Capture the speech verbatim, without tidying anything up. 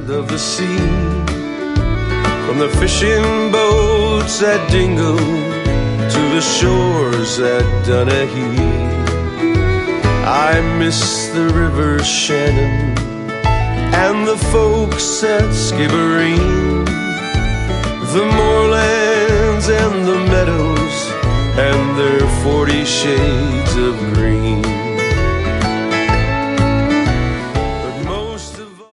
of the sea. From the fishing boats at Dingle to the shores at Dunahee, I miss the river Shannon and the folks at Skibbereen, the moorlands and the meadows and their forty shades of green.